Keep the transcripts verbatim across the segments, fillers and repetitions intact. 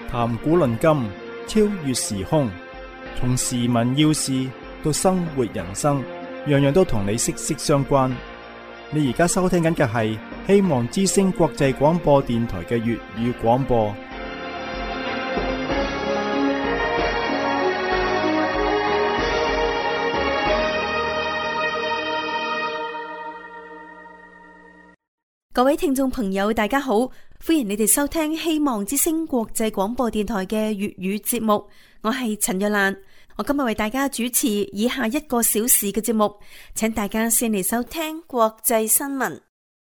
談古論今，超越時空，從時聞要事到生活人生，樣樣都同你息息相關。你而家收聽緊嘅係希望之聲國際廣播電台嘅粵語廣播。 各位聽眾朋友，大家好，歡迎你哋收聽希望之聲國際廣播電台嘅粵語節目。我係陳若蘭，我今日為大家主持以下一個小時嘅節目，請大家先嚟收聽國際新聞。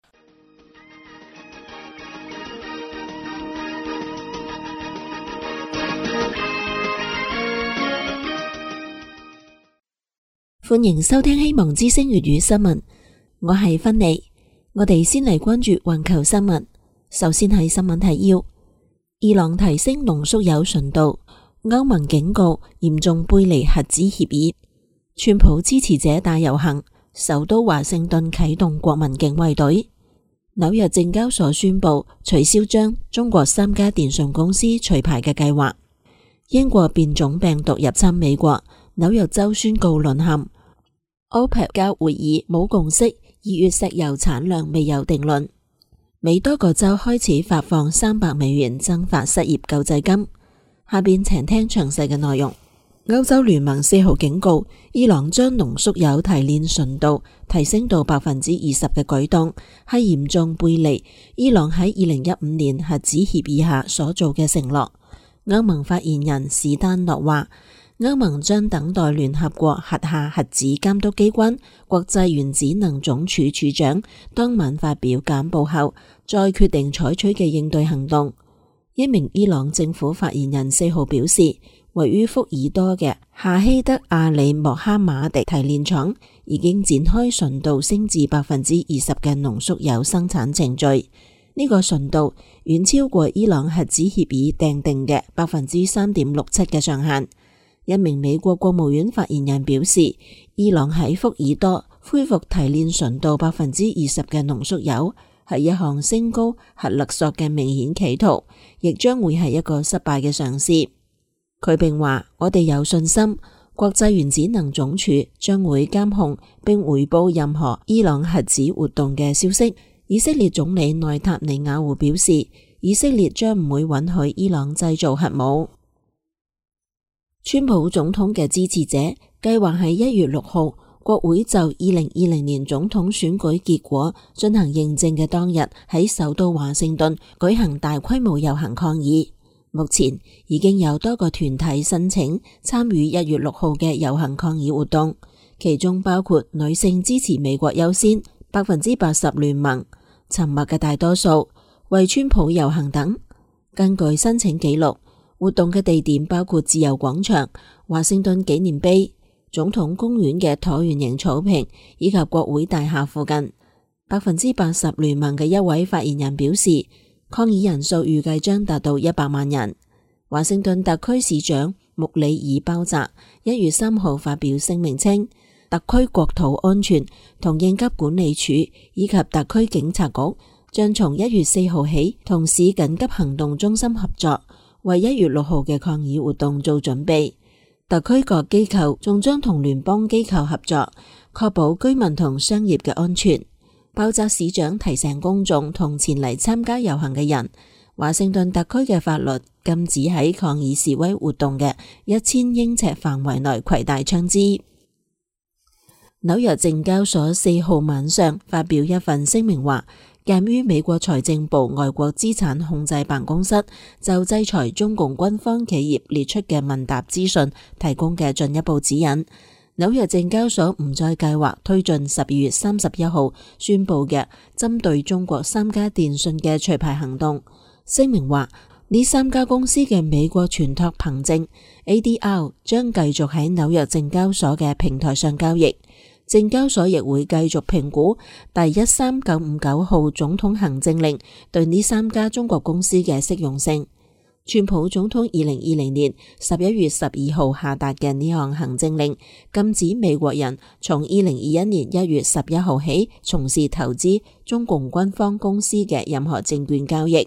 歡迎收聽希望之聲粵語新聞，我係芬妮。我哋先嚟關注環球新聞。首先係新聞提要：伊朗提升濃縮鈾純度，歐盟警告嚴重背離核子協議。川普支持者大遊行，首都華盛頓啟動國民警衛隊。紐約證交所宣布取消將中國三家電信公司除牌嘅計劃。英國變種病毒入侵美國，紐約州宣告淪陷。OPEC 加會議冇共識。二月石油產量未有定論。美多個州開始發放三百美元增發失業救濟金。下邊請聽詳細嘅內容。歐洲聯盟四號警告，伊朗將濃縮鈾提煉純度提升到百分之二十嘅舉動，係嚴重背離伊朗喺二零一五年核子協議下所做嘅承諾。歐盟發言人史丹諾話，歐盟將等待聯合國轄下核子監督機關國際原子能總署署長當晚發表簡報後，再決定採取嘅應對行動。一名伊朗政府發言人四號表示，位於福爾多嘅夏希德阿里莫哈馬迪提煉廠已經展開純度升至百分之二十嘅濃縮鈾生產程序。呢、這個純度遠超過伊朗核子協議訂定嘅百分之三點六七嘅上限。一名美國國務院發言人表示，伊朗喺福爾多恢復提煉純度百分之二十嘅濃縮鈾，係一項升高核勒索嘅明顯企圖，亦將會係一個失敗嘅嘗試。佢並話，我哋有信心，國際原子能總署將會監控並回報任何伊朗核子活動嘅消息。以色列總理內塔尼亞胡表示，以色列將唔會允許伊朗製造核武。川普總統嘅支持者計劃喺一月六號國會就二零二零年總統選舉結果進行認證嘅當日，喺首都華盛頓舉行大規模遊行抗議。目前已經有多個團體申請參與一月六號嘅遊行抗議活動，其中包括女性支持美國優先、百分之八十聯盟、沉默嘅大多數、為川普遊行等。根據申請記錄，活動嘅地點包括自由廣場、華盛頓紀念碑、總統公園嘅橢圓形草坪以及國會大廈附近。百分之八十聯盟嘅一位發言人表示，抗議人數預計將達到一百萬人。華盛頓特區市長穆里爾鮑澤一月三號發表聲明稱，特區國土安全同應急管理處以及特區警察局將從一月四號起同市緊急行動中心合作，為一月六號嘅抗議活動做準備。特區各機構仲將同聯邦機構合作，確保居民同商業嘅安全。鮑澤市長提醒公眾同前嚟參加遊行嘅人，華盛頓特區嘅法律禁止喺抗議示威活動嘅一千英尺範圍內攜帶槍支。紐約證交所四號晚上發表一份聲明話，鑒於美國財政部外國資產控制辦公室就制裁中共軍方企業列出嘅問答資訊提供嘅進一步指引，紐約證交所唔再計劃推進十二月三十一號宣布嘅針對中國三家電信嘅除牌行動。聲明話，呢三家公司嘅美國存託憑證 A D R 將繼續喺紐約證交所嘅平台上交易。證交所亦會繼續評估第一三九五九號總統行政令對呢三家中國公司嘅適用性。川普總統二零二零年十一月十二號下達嘅呢項行政令，禁止美國人從二零二一年一月十一號起從事投資中共軍方公司嘅任何證券交易。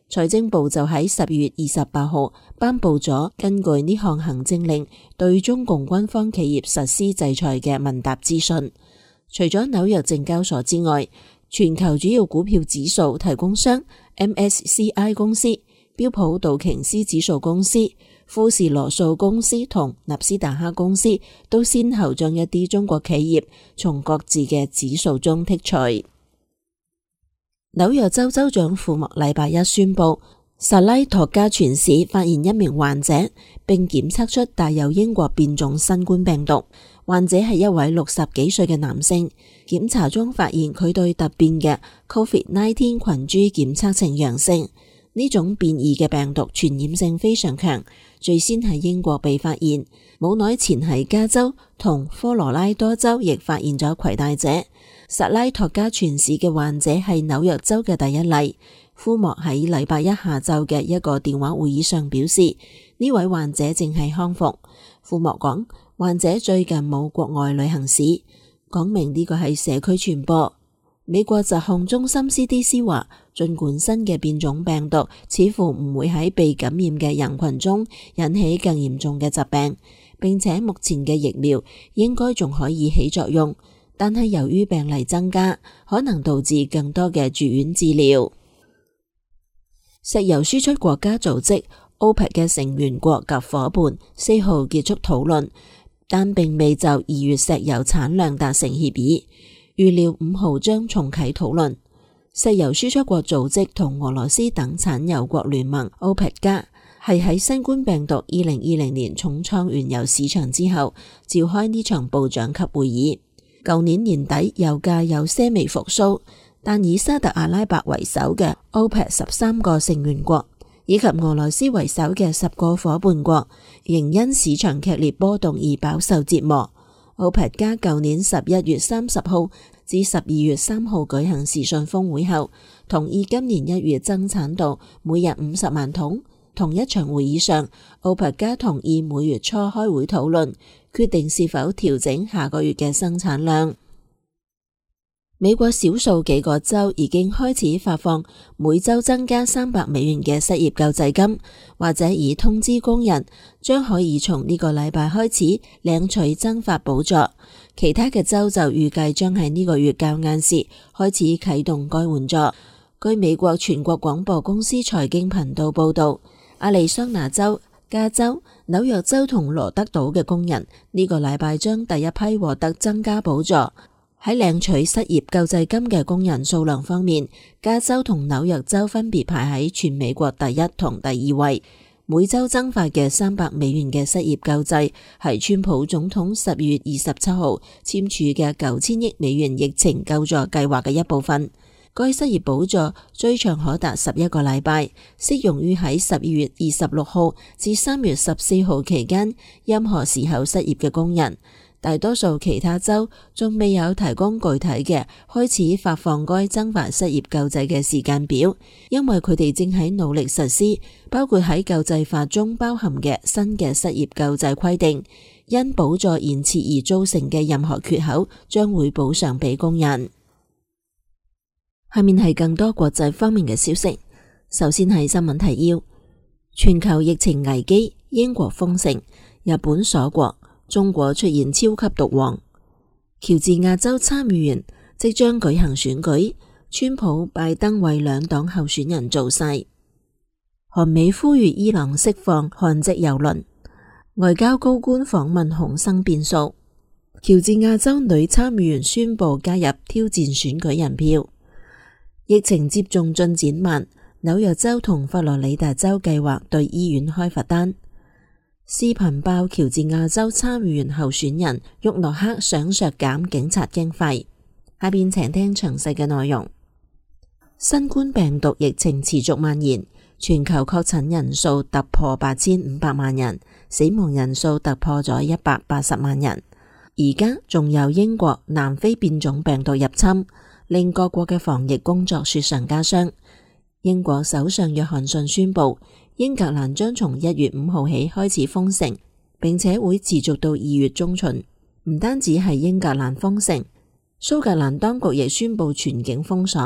財政部就喺十月二十八號頒布咗根據呢項行政令對中共軍方企業實施制裁嘅問答資訊。除咗紐約證交所之外，全球主要股票指數提供商 M S C I 公司、標普道瓊斯指數公司、富時羅素公司同納斯達克公司都先後將一啲中國企業從各自嘅指數中剔除。紐約州州長庫莫禮拜一宣布，薩拉托加全市發現一名患者，並檢測出帶有英國變種新冠病毒。患者係一位六十幾歲嘅男性，檢查中發現佢對突變嘅 Covid 十九 群株檢測呈陽性。呢種變異嘅病毒傳染性非常強，最先喺英國被發現，冇耐前喺加州同科羅拉多州亦發現咗攜帶者。薩拉托加全市嘅患者係紐約州嘅第一例。庫莫喺禮拜一下晝嘅一個電話會議上表示，呢位患者正係康復。庫莫講，患者最近冇國外旅行史，講明呢個係社區傳播。美國疾控中心 C D C 話，儘管新嘅變種病毒似乎唔會喺被感染嘅人群中引起更嚴重嘅疾病，並且目前嘅疫苗應該仲可以起作用，但係由於病例增加，可能導致更多嘅住院治療。石油輸出國家組織 OPEC 嘅成員國及夥伴四號結束討論，但並未就二月石油產量達成協議，預料五號將重啟討論。石油輸出國組織同俄羅斯等產油國聯盟 OPEC 加係喺新冠病毒二零二零年重創原油市場之後召開呢場部長級會議。舊年年底油價有些微復甦，但以沙特阿拉伯為首嘅 OPEC 十三個成員國以及俄羅斯為首嘅十個夥伴國仍因市場劇烈波動而飽受折磨。OPEC 加舊年十一月三十號至十二月三號舉行視訊峰會後，同意今年一月增產到每日五十萬桶。同一場會議上，OPEC 加同意每月初開會討論，決定是否調整下個月嘅生產量。美國少數幾個州已經開始發放每周增加三百美元嘅失業救濟金，或者已通知工人將可以從呢個禮拜開始領取增發補助。其他嘅州就預計將喺呢個月較晏時開始啟動該援助。據美國全國廣播公司財經頻道報道，亞利桑那州、加州、紐約州同羅德島嘅工人呢個禮拜將第一批獲得增加補助。喺領取失業救濟金嘅工人數量方面，加州同紐約州分別排喺全美國第一同第二位。每周增發嘅三百美元嘅失業救濟係川普總統十月二十七號簽署嘅九千億美元疫情救助計劃嘅一部分。該失業補助最長可達十一個禮拜，適用於喺十二月二十六號至三月十四號期間任何時候失業嘅工人。大多數其他州仲未有提供具體嘅開始發放該增發失業救濟嘅時間表，因為佢哋正喺努力實施包括喺救濟法中包含嘅新嘅失業救濟規定，因補助延遲而造成嘅任何缺口將會補償俾工人。下面係更多國際方面嘅消息。首先係新聞提要：全球疫情危機，英國封城，日本鎖國，中國出現超級毒王。喬治亞州參議員即將舉行選舉，川普、拜登為兩黨候選人造勢。韓美呼籲伊朗釋放韓籍郵輪，外交高官訪問恐生變數。喬治亞州女參議員宣布加入挑戰選舉人票。疫情接種進展慢，紐約州同佛羅里達州計劃對醫院開罰單。視頻爆喬治亞州參議員候選人沃諾克想削減警察經費。下邊請聽詳細嘅內容。新冠病毒疫情持續蔓延，全球確診人數突破八千五百萬人，死亡人數突破咗一百八十萬人。而家仲有英國、南非變種病毒入侵，令各國嘅防疫工作雪上加霜。英國首相約翰遜宣布，英格蘭將從一月五號起開始封城，並且會持續到二月中旬。唔單止係英格蘭封城，蘇格蘭當局亦宣布全境封鎖。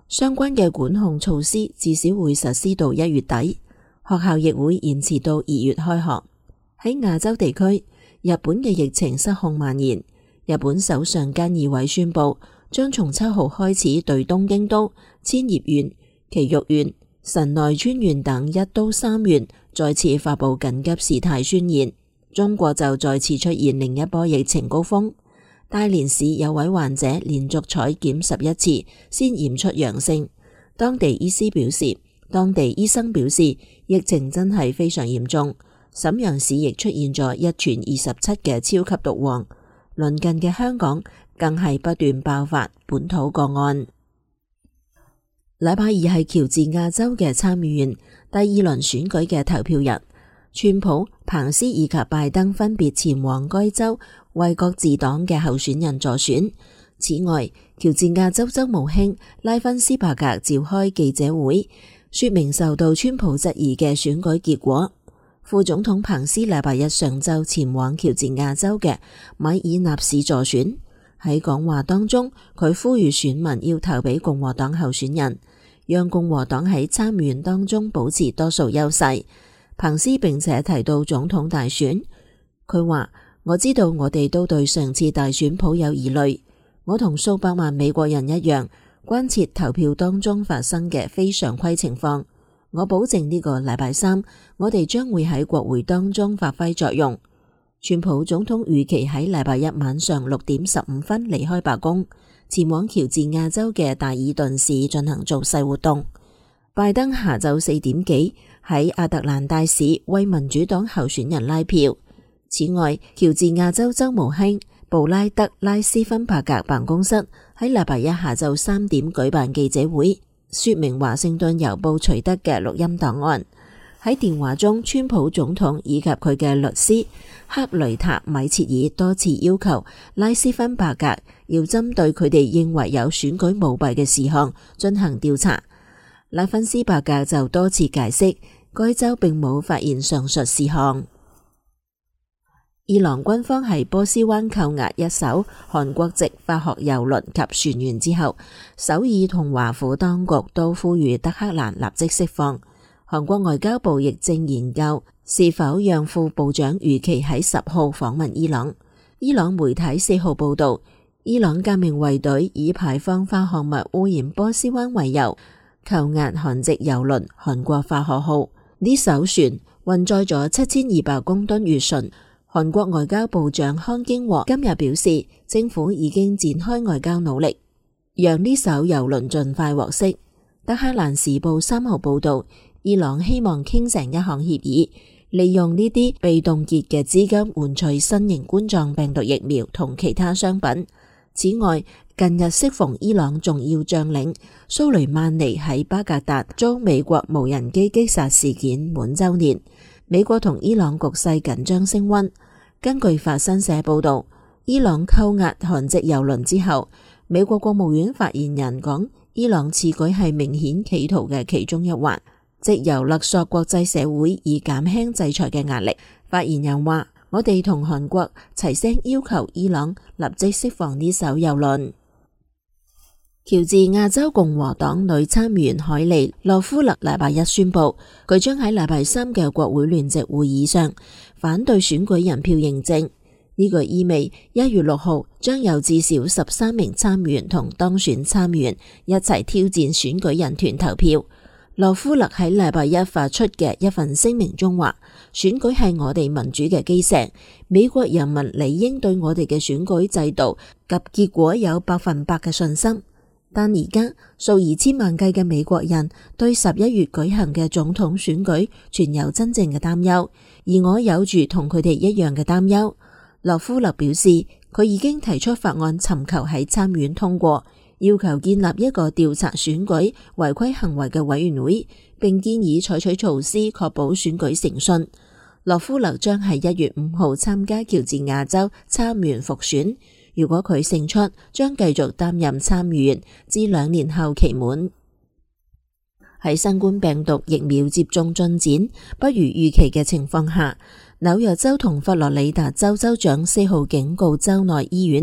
相關嘅管控措施至少會實施到一月底，學校亦會延遲到二月開學。喺亞洲地區，日本嘅疫情失控蔓延，日本首相菅義偉宣布將從七號開始對東京都、千葉縣、埼玉縣、神奈川縣等一都三縣再次發布緊急事態宣言。中國就再次出現另一波疫情高峰，大連市有位患者連續採檢十一次先驗出陽性，當地醫師表示，當地醫生表示疫情真係非常嚴重。瀋陽市亦出現咗一傳二十七嘅超級毒王，鄰近嘅香港更係不斷爆發本土個案。禮拜二係喬治亞州嘅參議院第二輪選舉嘅投票日，川普、彭斯以及拜登分別前往該州為各自黨嘅候選人助選。此外，喬治亞州州務卿拉芬斯伯格召開記者會，說明受到川普質疑嘅選舉結果。副總統彭斯禮拜一上晝前往喬治亞州嘅米爾納市助選，喺講話當中，佢呼籲選民要投俾共和黨候選人，讓共和黨喺參議院當中保持多數優勢。彭斯並且提到總統大選，佢話：我知道我哋都對上次大選抱有疑慮，我同數百萬美國人一樣，關切投票當中發生嘅非常規情況。我保證呢個禮拜三，我哋將會喺國會當中發揮作用。川普總統預期喺禮拜一晚上六點十五分離開白宮，前往喬治亞州嘅達爾頓市進行造勢活動。拜登下晝四點幾喺亞特蘭大市為民主黨候選人拉票。此外，喬治亞州州務卿布拉德拉斯芬伯格辦公室喺禮拜一下晝三點舉辦記者會，說明華盛頓郵報取得嘅錄音檔案。喺電話中，川普總統以及佢嘅律師克雷塔米切爾多次要求拉斯芬伯格要針對佢哋認為有選舉舞弊嘅事項進行調查。拉芬斯伯格就多次解釋，該州並冇發現上述事項。伊朗軍方喺波斯灣扣押一艘韓國籍化學油輪及船員之後，首爾同華府當局都呼籲德黑蘭立即釋放。韓國外交部亦正研究是否讓副部長如期喺十號訪問伊朗。伊朗媒體四號報道，伊朗革命衛隊以排放化學物污染波斯灣為由，扣押韓籍油輪韓國化學號。呢艘船運載咗七千二百公噸乙醇。韓國外交部長康京和今日表示，政府已經展開外交努力，讓呢艘油輪盡快獲釋。德黑蘭時報三號報道，伊朗希望傾成一項協議，利用呢啲被凍結嘅資金換取新型冠狀病毒疫苗同其他商品。此外，近日適逢伊朗重要將領蘇雷曼尼喺巴格達遭美國無人機擊殺事件滿週年，美國同伊朗局勢緊張升溫。根據法新社報道，伊朗扣押韓籍油輪之後，美國國務院發言人講，伊朗此舉係明顯企圖嘅其中一環，藉由勒索國際社會以減輕制裁嘅壓力。發言人話：我哋同韓國齊聲要求伊朗立即釋放呢艘油輪。喬治亞州共和黨女參議員海莉洛夫勒禮拜一宣布，佢將喺禮拜三嘅國會聯席會議上反對選舉人票認證。呢個意味一月六號將有至少十三名參議員同當選參議員一齊挑戰選舉人團投票。洛夫勒喺禮拜一發出嘅一份聲明中話：選舉係我哋民主嘅基石，美國人民理應對我哋嘅選舉制度及結果有百分百嘅信心。但而家數以千萬計嘅美國人對十一月舉行嘅總統選舉存有真正嘅擔憂，而我有住同佢哋一樣嘅擔憂。洛夫勒表示，佢已經提出法案尋求喺參議院通過，要求建立一個調查選舉違規行為嘅委員會，並建議採取措施確保選舉誠信。洛夫勒將喺一月五號參加喬治亞州參議員復選。如果佢勝出，將繼續擔任參議員至兩年後期滿。喺新冠病毒疫苗接種進展不如預期嘅情況下，紐約州同佛羅里達州州長四號警告州內醫院，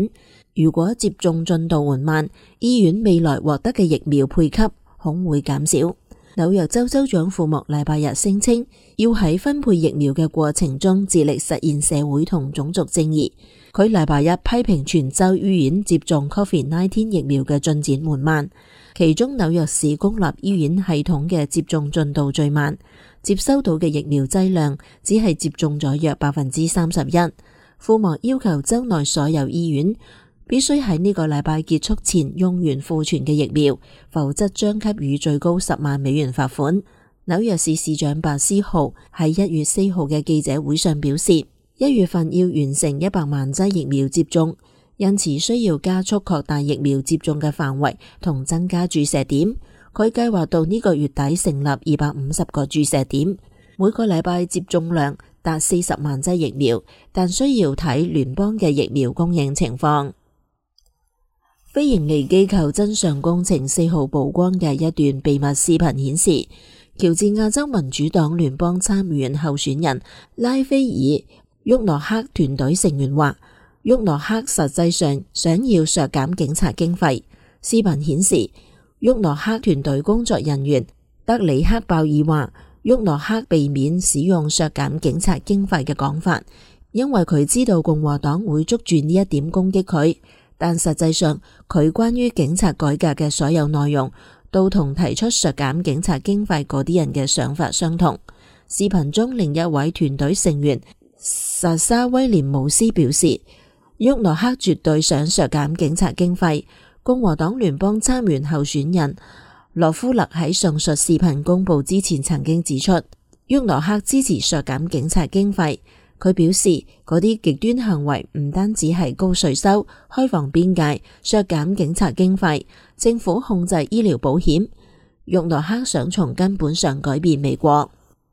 如果接種進度緩慢，醫院未來獲得嘅疫苗配給恐會減少。紐約州州長庫莫禮拜日聲稱，要喺分配疫苗嘅過程中致力實現社會同種族正義。佢禮拜日批評全州醫院接種 Covid 十九 疫苗嘅進展緩慢，其中紐約市公立醫院系統嘅接種進度最慢，接收到嘅疫苗劑量只係接種咗約百分之三十一。庫莫要求州內所有醫院必須喺呢個禮拜結束前用完庫存嘅疫苗，否則將給予最高十萬美元罰款。紐約市市長白思豪喺一月四號嘅記者會上表示，一月份要完成一百萬劑疫苗接種，因此需要加速擴大疫苗接種嘅範圍同增加注射點。佢計劃到呢個月底成立二百五十個注射點，每個禮拜接種量達四十萬劑疫苗，但需要睇聯邦嘅疫苗供應情況。非營利機構真相工程四號曝光嘅一段秘密視頻顯示，喬治亞州民主黨聯邦參議員候選人拉斐爾沃諾克團隊成員話，沃諾克實際上想要削減警察經費。視頻顯示，沃諾克團隊工作人員德里克鮑爾話，沃諾克避免使用削減警察經費嘅講法，因為佢知道共和黨會捉住呢一點攻擊佢。但實際上，佢關於警察改革嘅所有內容都同提出削減警察經費嗰啲人嘅想法相同。視頻中另一位團隊成員薩沙威廉姆斯表示，沃諾克絕對想削減警察經費。共和黨聯邦參議員候選人洛夫勒喺上述視頻公佈之前曾經指出，沃諾克支持削減警察經費。佢表示，嗰啲極端行為唔單止係高稅收、開放邊界、削減警察經費、政府控制醫療保險。沃諾克想從根本上改變美國。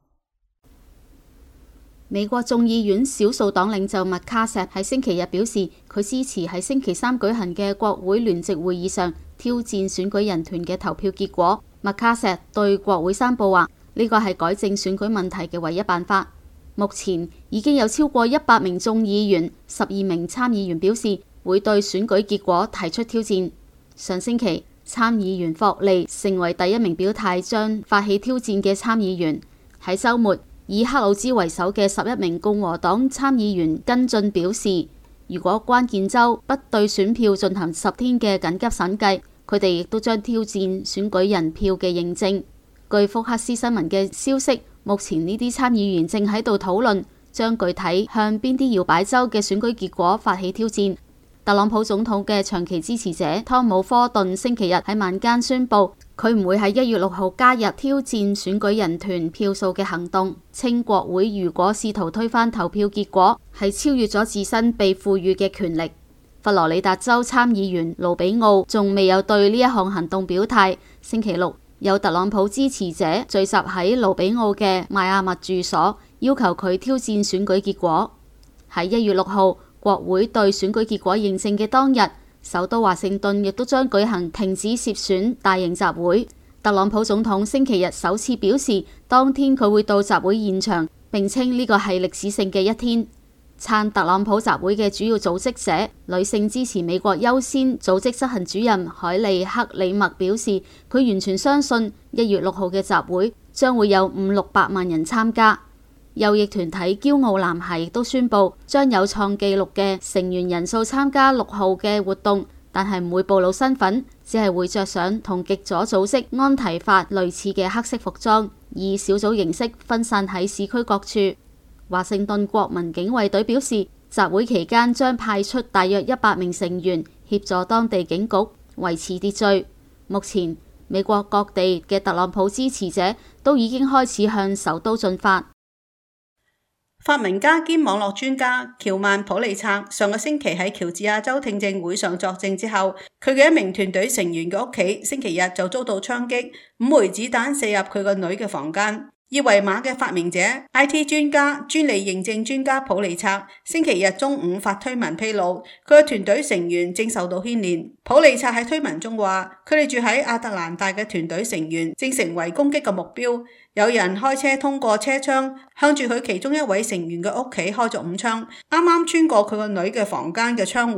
美國眾議院少數黨領袖麥卡錫喺星期日表示，佢支持喺星期三舉行嘅國會聯席會議上挑戰選舉人團嘅投票結果。麥卡錫對國會山報話，呢個係改正選舉問題嘅唯一辦法。目前已經有超過一百名眾議員、十二名參議員表示會對選舉結果提出挑戰。上星期，參議員霍利成為第一名表態將發起挑戰嘅參議員。喺週末，以克魯茲為首嘅十一名共和黨參議員跟進表示，如果關鍵州不對選票進行十天嘅緊急審計，佢哋亦都將挑戰選舉人票嘅認證。據福克斯新聞嘅消息，目前呢啲參議員正喺度討論將具體向邊啲搖擺州嘅選舉結果發起挑戰。特朗普總統嘅長期支持者湯姆科頓星期日喺晚間宣布，佢唔會喺一月六號加入挑戰選舉人團票數嘅行動，稱國會如果試圖推翻投票結果，係超越咗自身被賦予嘅權力。佛羅里達州參議員盧比奧仲未有對呢一項行動表態。星期六，有特朗普支持者聚集喺盧比奧嘅邁阿密住所，要求佢挑戰選舉結果。喺一月六號，國會對選舉結果認證嘅當日，首都華盛頓亦都將舉行停止涉選大型集會。特朗普總統星期日首次表示，當天佢會到集會現場，並稱呢個係歷史性嘅一天。撐特朗普集會嘅主要組織者女性支持美國優先組織執行主任海利克里默表示，佢完全相信一月六號嘅集會將會有五六百萬人參加。右翼團體驕傲男孩亦都宣布將有創紀錄嘅成員人數參加六號嘅活動，但係唔會暴露身份，只係會着上同極左組織安提法類似嘅黑色服裝，以小組形式分散喺市區各處。華盛頓國民警衛隊表示，集會期間將派出大約一百名成員協助當地警局維持秩序。目前，美國各地嘅特朗普支持者都已經開始向首都進發。 發明家兼網絡專家喬曼普利策上個星期喺喬治亞州聽證會上作證之後，佢嘅一名團隊成員嘅屋企星期日就遭到槍擊，五枚子彈射入佢個女嘅房間。二維碼嘅發明者 I T 專家專利認證專家普利策星期日中午發推文披露，佢嘅團隊成員正受到牽連。普利策喺推文中話，佢哋住喺亞特蘭大嘅團隊成員正成為攻擊嘅目標，有人開車通過車窗向住佢其中一位成員嘅屋企開咗五槍，啱啱穿過佢個女嘅房間嘅窗戶。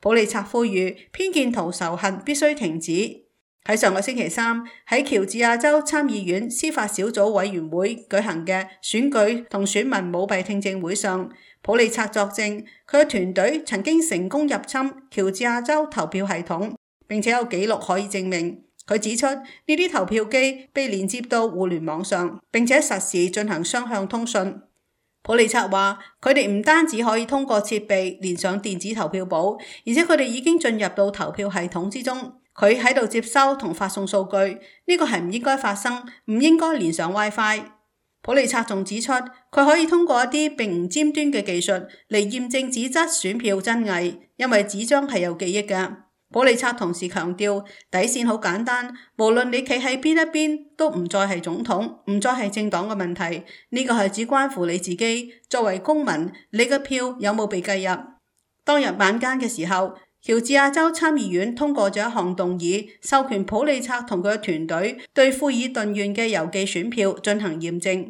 普利策呼籲偏見同仇恨必須停止。喺上個星期三，喺喬治亞州參議院司法小組委員會舉行嘅選舉同選民舞弊聽證會上，普利策作證，佢嘅團隊曾經成功入侵喬治亞州投票系統，並且有記錄可以證明。佢指出呢啲投票機被連接到互聯網上，並且實時進行雙向通訊。普利策話，佢哋唔單止可以通過設備連上電子投票簿，而且佢哋已經進入到投票系統之中。佢喺度接收同發送數據，呢個係唔應該發生，唔應該連上 WiFi。普利策仲指出，佢可以通過一啲並唔尖端嘅技術嚟驗證紙質選票真偽，因為紙張係有記憶嘅。普利策同時強調，底線好簡單，無論你企喺邊一邊，都唔再係總統，唔再係政黨嘅問題。呢個係只關乎你自己，作為公民，你嘅票有冇被計入？當日晚間嘅時候，喬治亞州參議院通過咗一項動議，授權普利策同佢嘅團隊對富爾頓縣嘅郵寄選票進行驗證。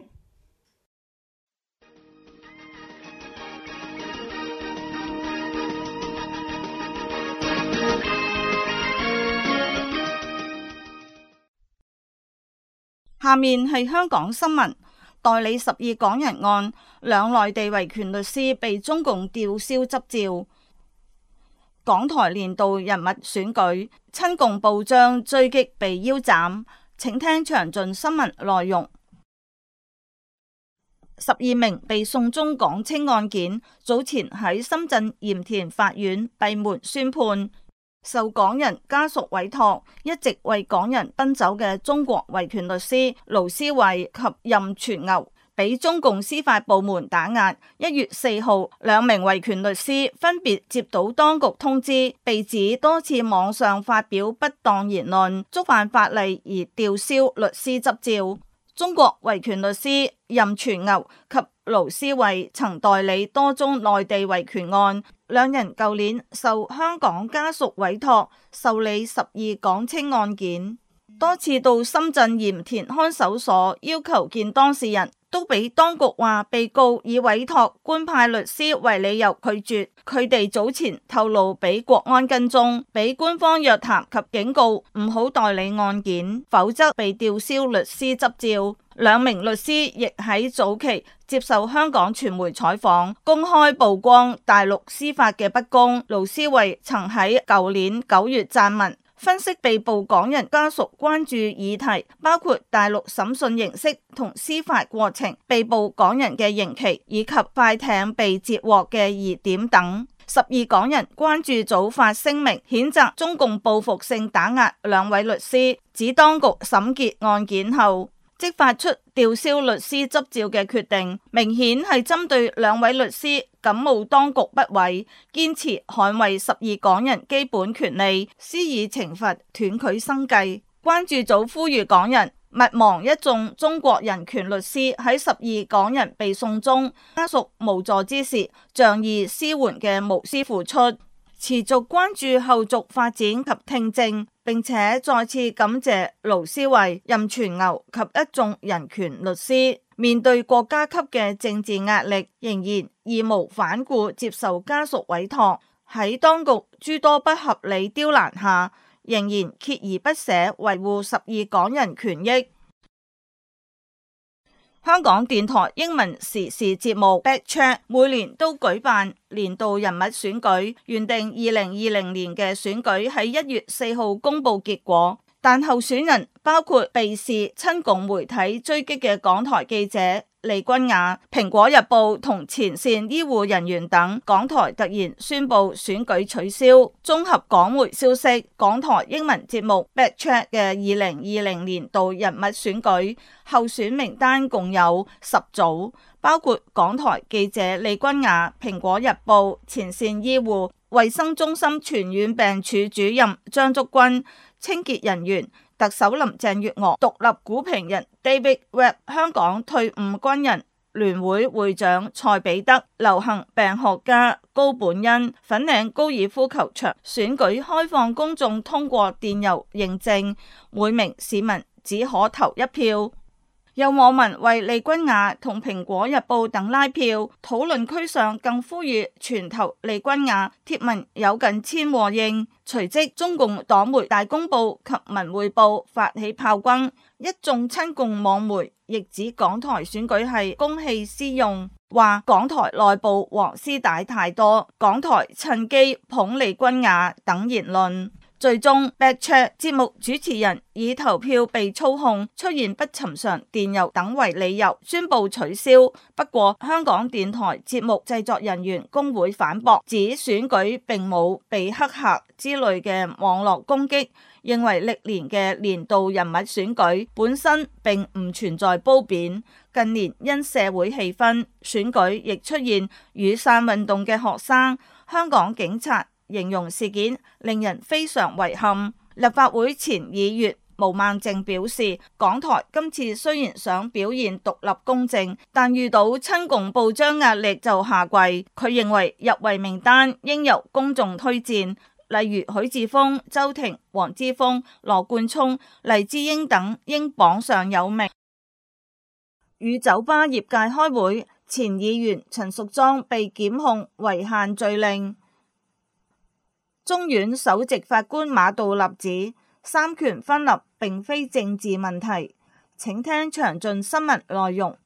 下面係香港新聞，代理十二港人案，兩內地維權律師被中共吊銷執照。港台年度人物選舉，親共報章追擊被腰斬，請聽詳盡新聞內容。十二名被送中港青案件，早前喺深圳鹽田法院閉門宣判。受港人家屬委託，一直為港人奔走嘅中國維權律師盧思維及任全牛，俾中共司法部門打壓。一月四號，兩名維權律師分別接到當局通知，被指多次網上發表不當言論，觸犯法例而吊銷律師執照。中國維權律師任全牛及盧思維曾代理多宗內地維權案，兩人舊年受香港家屬委託受理十二港青案件，多次到深圳鹽田看守所要求見當事人，都俾當局話被告以委託官派律師為理由拒絕。佢哋早前透露俾國安跟蹤，俾官方約談及警告唔好代理案件，否則被吊銷律師執照。兩名律師亦喺早期接受香港傳媒採訪，公開曝光大陸司法嘅不公。盧思維曾喺舊年九月撰文分析被捕港人家屬關注議題，包括大陸審訊形式同司法過程、被捕港人嘅刑期以及快艇被截獲嘅疑點等。十二港人關注組發聲明，譴責中共報復性打壓兩位律師，指當局審結案件後即發出吊銷律師執照嘅決定，明顯係針對兩位律師感冒當局不位，堅持捍衛十二港人基本權利，施以懲罰，斷佢生計。關注組呼籲港人勿忘一眾中國人權律師喺十二港人被送中，家屬無助之時仗義施援嘅無私付出，持續關注後續發展及聽證，並且再次感謝盧思維、任全牛及一眾人權律師，面對國家級嘅政治壓力，仍然義無反顧接受家屬委託，喺當局諸多不合理刁難下，仍然鍥而不捨維護十二港人權益。香港電台英文時事節目 Backchat 每年都舉辦年度人物選舉，原定二零二零年嘅選舉喺一月四號公布結果，但候選人包括被視親共媒體追擊嘅港台記者利君雅、蘋果日報同前線醫護人員等，港台突然宣布選舉取消。綜合港媒消息，港台英文節目 Backchat 嘅二零二零年度人物選舉候選名單共有十組，包括港台記者利君雅、蘋果日報前線醫護、衛生中心傳染病處主任張竹君、清潔人員特首林鄭月娥、獨立股評人 David Webb、香港退伍軍人聯會會長蔡彼得、流行病學家高本恩。粉嶺高爾夫球場選舉開放公眾通過電郵認證，每名市民只可投一票。 有網民為利君雅同蘋果日報等拉票，討論區上更呼籲全投利君雅，貼文有近千和應。隨即中共黨媒大公報及文匯報發起炮轟，一眾親共網媒亦指港台選舉係公器私用，話港台內部黃絲帶太多，港台趁機捧利君雅等言論。最終 Backchat 節目主持人以投票被操控、出現不尋常電郵等為理由宣布取消。不過香港電台節目製作人員工會反駁，指選舉並冇被黑客之類嘅網絡攻擊，認為歷年嘅年度人物選舉本身並唔存在褒貶。近年因社會氣氛，選舉亦出現雨傘運動嘅學生、香港警察，形容事件令人非常遺憾。立法會前議員毛孟靜表示，港台今次雖然想表現獨立公正，但遇到親共報章壓力就下跪。佢認為入圍名單應由公眾推薦，例如許智峰、周庭、黃之鋒、羅冠聰、黎智英等應榜上有名。與酒吧業界開會，前議員陳淑莊被檢控違限聚令。中院首席法官馬道立指三權分立並非政治問題，請聽詳盡新聞內容。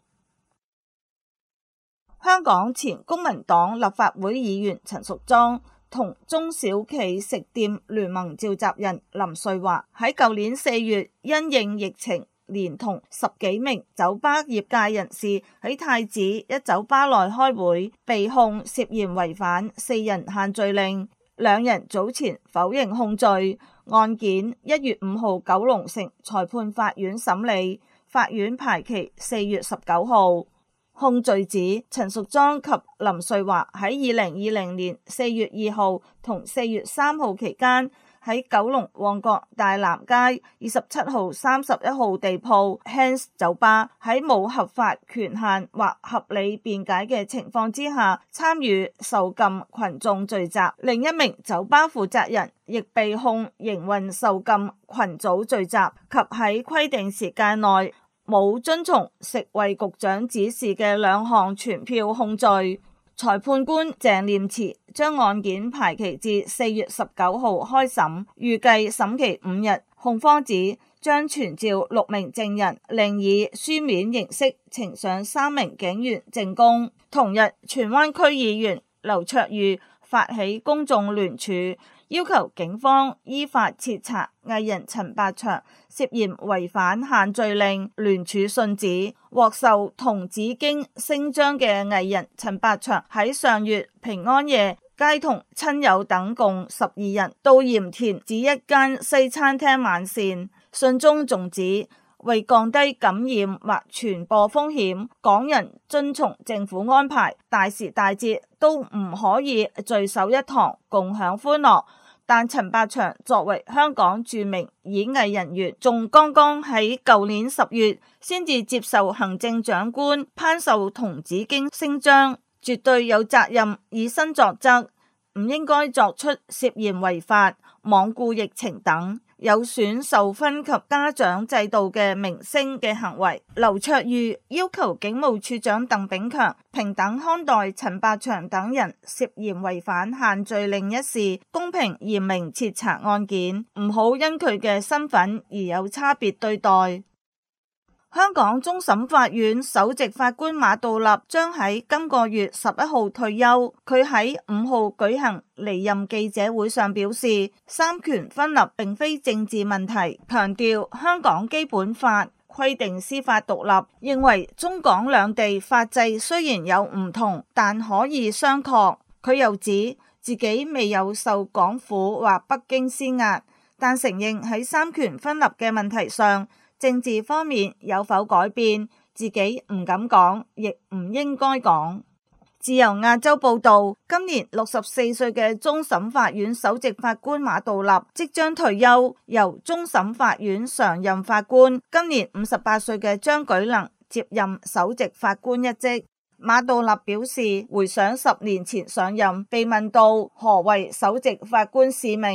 香港前公民黨立法會議員陳淑莊同中小企食店聯盟召集人林瑞華喺舊年四月因應疫情，連同十幾名酒吧業界人士喺太子一酒吧內開會，被控涉嫌違反四人限聚令。兩人早前否認控罪，案件一月五號九龍城裁判法院審理，法院排期四月十九號。控罪指陳淑莊及林瑞華喺二零二零年四月二號同四月三號期間，喺九龍旺角大南街二十七號、三十一號地鋪 Hans 酒吧喺冇合法權限或合理辯解嘅情況之下，參與受禁群眾聚集。另一名酒吧負責人亦被控營運受禁群組聚集及喺規定時間內冇遵從食衛局長指示嘅兩項傳票控罪。裁判官鄭念慈將案件排期至四月十九號開審，預計審期五日。控方指將傳召六名證人，另以書面形式呈上三名警員證供。同日，荃灣區議員劉卓裕發起公眾聯署，要求警方依法徹查藝人陳百祥涉嫌違反限聚令。聯署信指，獲授童子經星章嘅藝人陳百祥喺上月平安夜皆同親友等共十二人到鹽田指一間西餐廳晚膳。信中仲指，為降低感染或傳播風險，港人遵從政府安排，大時大節都唔可以聚首一堂共享歡樂。但陳百祥作為香港著名演藝人員，仲剛剛喺舊年十月先至接受行政長官頒授童子經星章，絕對有責任以身作則，唔應該作出涉嫌違法、罔顧疫情等有損受勳及嘉獎制度嘅明星嘅行為。劉卓裕要求警務處長鄧炳強平等看待陳百祥等人涉嫌違反限聚令一事，公平嚴明徹查案件，唔好因佢嘅身份而有差別對待。香港終審法院首席法官馬道立將喺今個月十一號退休。佢喺五號舉行離任記者會上表示，三權分立並非政治問題，強調香港基本法規定司法獨立，認為中港兩地法制雖然有唔同，但可以商榷。佢又指自己未有受港府或北京施壓，但承認喺三權分立嘅問題上，政治方面有否改變，自己唔敢講，亦唔應該講。自由亞洲報道，今年六十四歲嘅終審法院首席法官馬道立即將退休，由終審法院常任法官今年五十八歲嘅張舉能接任首席法官一職。馬道立表示，回想十年前上任，被問到何謂首席法官使命，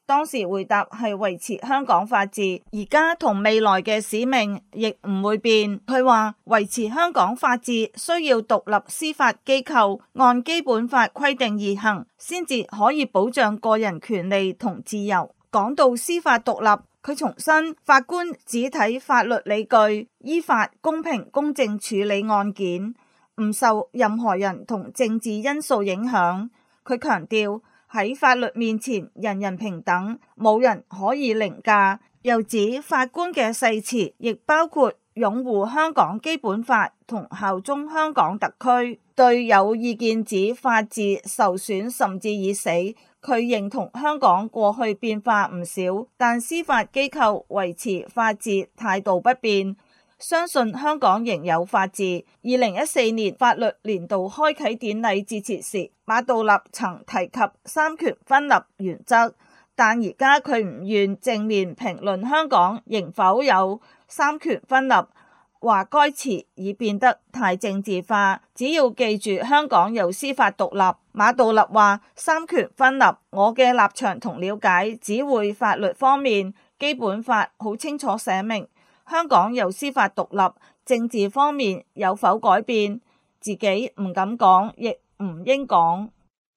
當時回答係維持香港法治，而家同未來嘅使命亦唔會變。佢話維持香港法治需要獨立司法機構按基本法規定而行，先至可以保障個人權利同自由。講到司法獨立，佢重申法官只睇法律理據，依法公平公正處理案件，唔受任何人同政治因素影響。佢強調喺法律面前人人平等，冇人可以凌駕。又指法官嘅誓詞亦包括擁護香港基本法同效忠香港特區。對有意見指法治受損甚至已死，佢認同香港過去變化唔少，但司法機構維持法治態度不變，相信香港仍有法治。二零一四年法律年度開啟典禮致辭時，馬道立曾提及三權分立原則，但而家佢唔願正面評論香港仍否有三權分立，話該詞已變得太政治化，只要記住香港有司法獨立。馬道立話三權分立，我嘅立場同了解只會法律方面，基本法好清楚寫明香港有司法獨立，政治方面有否改變，自己唔敢講，亦唔應講。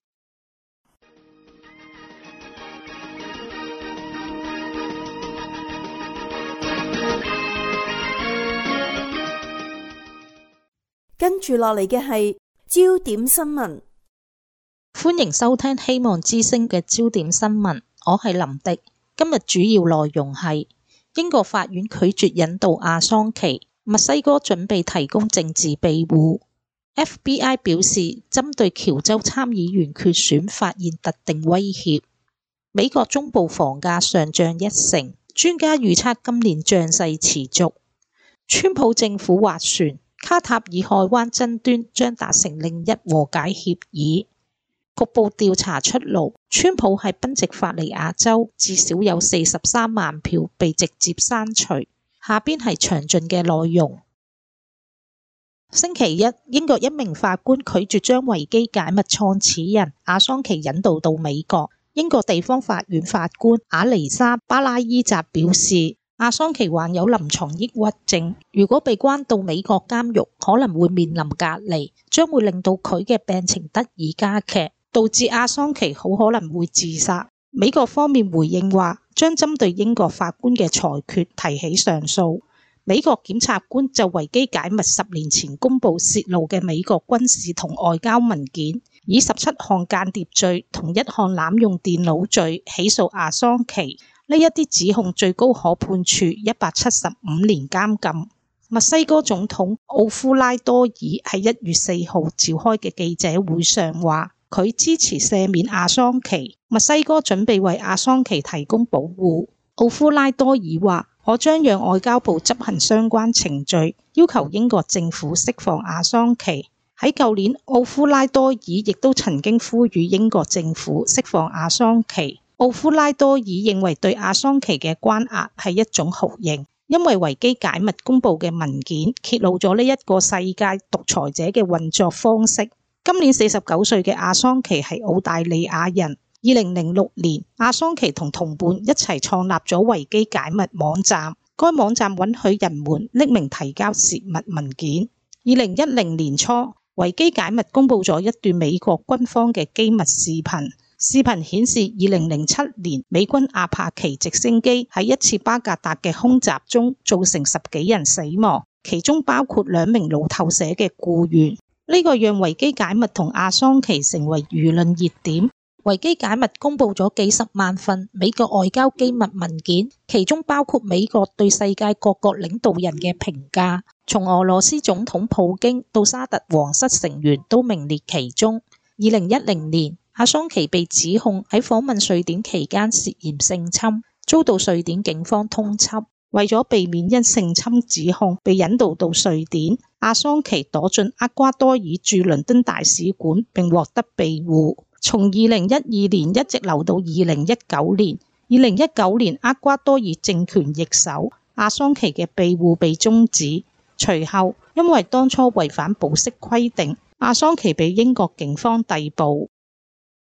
跟住落嚟嘅係焦點新聞， 歡迎收聽希望之聲嘅焦點新聞，我係林迪。今日主要內容係英國法院拒絕引渡阿桑奇，墨西哥準備提供政治庇護。F B I 表示針對喬州參議員決選發現特定威脅。美國中部房價上漲一成，專家預測今年漲勢持續。川普政府斡旋，卡塔爾海灣爭端將達成另一和解協議。局部調查出爐，川普喺賓夕法尼亞州至少有四十三萬票被直接刪除。下邊係詳盡嘅內容。星期一，英國一名法官拒絕將維基解密創始人阿桑奇引渡到美國。英國地方法院法官阿尼莎巴拉伊澤表示，阿桑奇患有臨床抑鬱症，如果被關到美國監獄，可能會面臨隔離，將會令到佢嘅病情得以加劇，導致阿桑奇好可能會自殺。美國方面回應話，將針對英國法官嘅裁決提起上訴。美國檢察官就維基解密十年前公佈泄露嘅美國軍事同外交文件，以十七項間諜罪同一項濫用電腦罪起訴阿桑奇。呢一啲指控最高可判處一百七十五年監禁。墨西哥總統奧夫拉多爾喺一月四號召開嘅記者會上話，佢支持赦免阿桑奇。墨西哥準備為阿桑奇提供保護。奧夫拉多爾話，我將讓外交部執行相關程序，要求英國政府釋放阿桑奇。喺舊年，奧夫拉多爾亦都曾經呼籲英國政府釋放阿桑奇。奧夫拉多爾認為對阿桑奇嘅關押係一種酷刑，因為維基解密公佈嘅文件揭露咗呢一個世界獨裁者嘅運作方式。今年四十九歲嘅阿桑奇係澳大利亞人。二零零六年，阿桑奇同同伴一齊創立咗維基解密網站，該網站允許人們匿名提交泄密文件。二零一零年初，維基解密公佈咗一段美國軍方嘅機密視頻。視頻顯示，二零零七年美軍阿帕奇直升機喺一次巴格達嘅空襲中造成十幾人死亡，其中包括兩名路透社嘅僱員。呢個讓維基解密同阿桑奇成為輿論熱點。維基解密公佈咗幾十萬份美國外交機密文件，其中包括美國對世界各國領導人嘅評價，從俄羅斯總統普京到沙特皇室成員都名列其中。二零一零年，阿桑奇被指控喺訪問瑞典期間涉嫌性侵，遭到瑞典警方通緝。為咗避免因性侵指控被引渡到瑞典，阿桑奇躲進厄瓜多爾駐倫敦大使館並獲得庇護。從二零一二年一直留到二零一九年，二零一九年厄瓜多爾政權易手，阿桑奇嘅庇護被終止。隨後，因為當初違反保釋規定，阿桑奇被英國警方逮捕。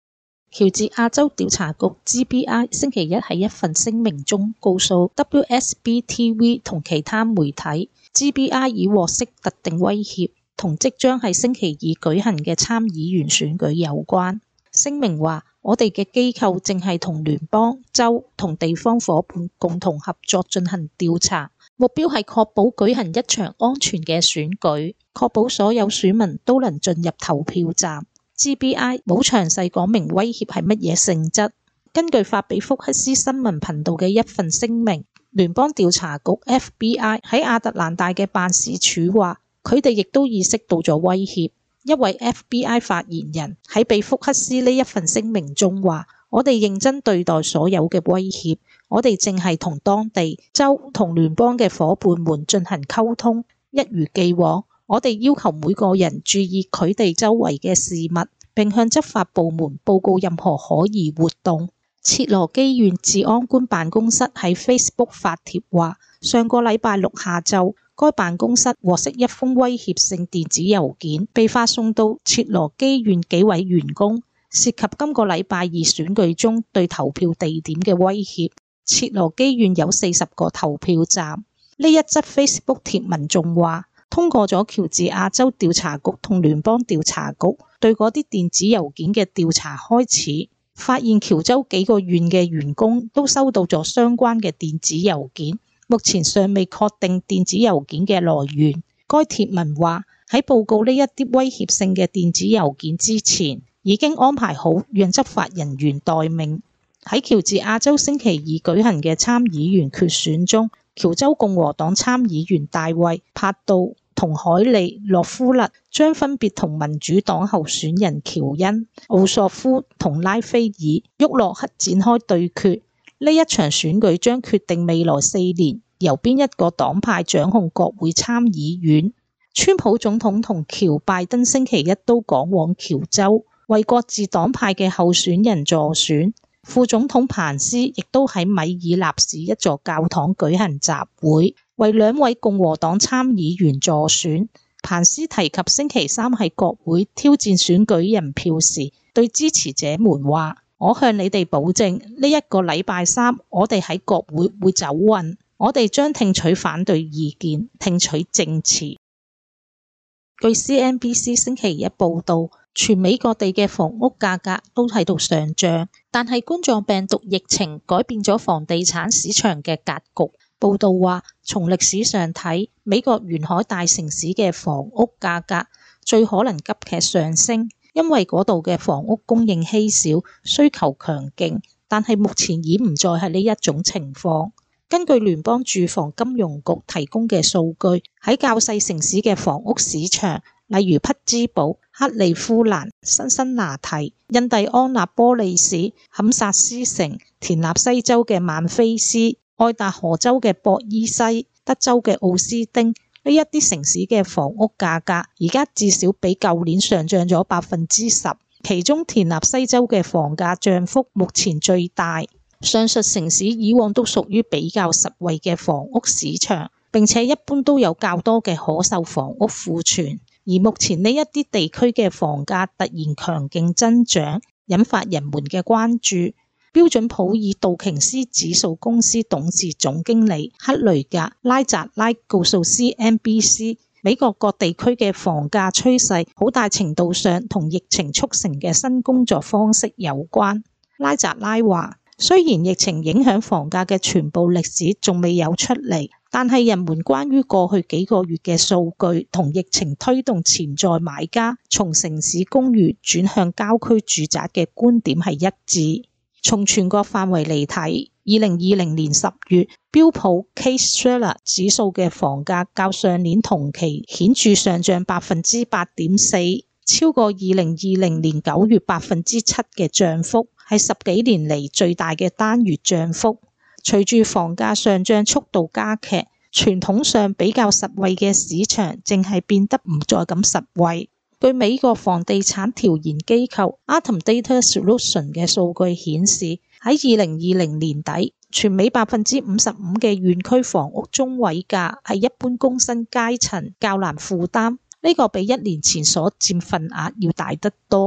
喬治亞州調查局 G B I 星期一喺一份聲明中告訴 W S B T V 同其他媒體 ，G B I 已獲悉特定威脅同即將喺星期二舉行嘅參議員選舉有關。聲明話：我哋嘅機構正係同聯邦、州同地方夥伴共同合作進行調查，目標係確保舉行一場安全嘅選舉，確保所有選民都能進入投票站。G B I 冇詳細講明威脅係乜嘢性質。根據發俾福克斯新聞頻道嘅一份聲明，聯邦調查局 F B I 喺亞特蘭大嘅辦事處話，佢哋亦都意識到咗威脅。一位 F B I 發言人喺俾福克斯呢一份聲明中話：我哋認真對待所有嘅威脅，我哋正係同當地、州同聯邦嘅夥伴們進行溝通，一如既往。我哋要求每個人注意佢哋周圍嘅事物，並向執法部門報告任何可疑活動。切羅基縣治安官辦公室喺 Facebook 發帖話，上個禮拜六下晝，該辦公室獲悉一封威脅性電子郵件，被發送到切羅基縣幾位員工，涉及今個禮拜二選舉中對投票地點嘅威脅。切羅基縣有四十個投票站。呢一則 Facebook 貼文仲話，通過咗喬治亞州調查局同聯邦調查局對嗰啲電子郵件嘅調查開始，發現喬州幾個縣嘅員工都收到咗相關嘅電子郵件，目前尚未確定電子郵件嘅來源。該貼文話，喺報告呢一啲威脅性嘅電子郵件之前，已經安排好讓執法人員待命。喺喬治亞州星期二舉行嘅參議員決選中，喬州共和黨參議員大衛·帕杜同海利·洛夫勒將分別同民主黨候選人喬恩·奧索夫同拉菲爾·沃洛克展開對決。呢一場選舉將決定未來四年由邊一個黨派掌控國會參議院。川普總統同喬拜登星期一都趕往喬州，為各自黨派嘅候選人助選。副總統彭斯亦都喺米爾納市一座教堂舉行集會，為兩位共和黨參議員助選。彭斯提及星期三喺國會挑戰選舉人票時，對支持者們話：我向你哋保證，呢一個禮拜三我哋喺國會會走運，我哋將聽取反對意見，聽取證詞。據 C N B C 星期一報道，全美各地嘅房屋價格都喺度上漲，但係冠狀病毒疫情改變咗房地產市場嘅格局。報道話，從歷史上睇，美國沿海大城市嘅房屋價格最可能急劇上升，因為嗰度嘅房屋供應稀少，需求強勁。但係目前已唔再係呢一種情況。根據聯邦住房金融局提供嘅數據，喺較細城市嘅房屋市場，例如匹茲堡、克利夫蘭、辛辛那提、印第安納波利市、堪薩斯城、田納西州嘅曼菲斯、愛達荷州嘅博伊西、德州嘅奧斯丁，呢一啲城市嘅房屋價格而家至少比舊年上漲咗百分之十，其中田納西州嘅房價漲幅目前最大。上述城市以往都屬於比較實惠嘅房屋市場，並且一般都有較多嘅可售房屋庫存。而目前呢一啲地區嘅房價突然強勁增長，引發人們嘅關注。標準普爾道瓊斯指數公司董事總經理克雷格拉扎拉告訴 C N B C， 美國各地區嘅房價趨勢好大程度上同疫情促成嘅新工作方式有關。拉扎拉話，雖然疫情影響房價嘅全部歷史仲未有出嚟，但係人們關於過去幾個月嘅數據同疫情推動潛在買家從城市公寓轉向郊區住宅嘅觀點係一致。從全國範圍嚟睇，二零二零年十月標普 Case-Shiller 指數嘅房價較上年同期顯著上漲百分之八點四，超過二零二零年九月百分之七嘅漲幅，係十幾年嚟最大嘅單月漲幅。隨住房價上漲速度加劇，傳統上比較實惠嘅市場正係變得唔再咁實惠。據美國房地產調研機構 Artem Data Solution 嘅數據顯示，喺二零二零年底，全美百分之五十五嘅縣區房屋中位價係一般工薪階層較難負擔，呢個比一年前所佔份額要大得多。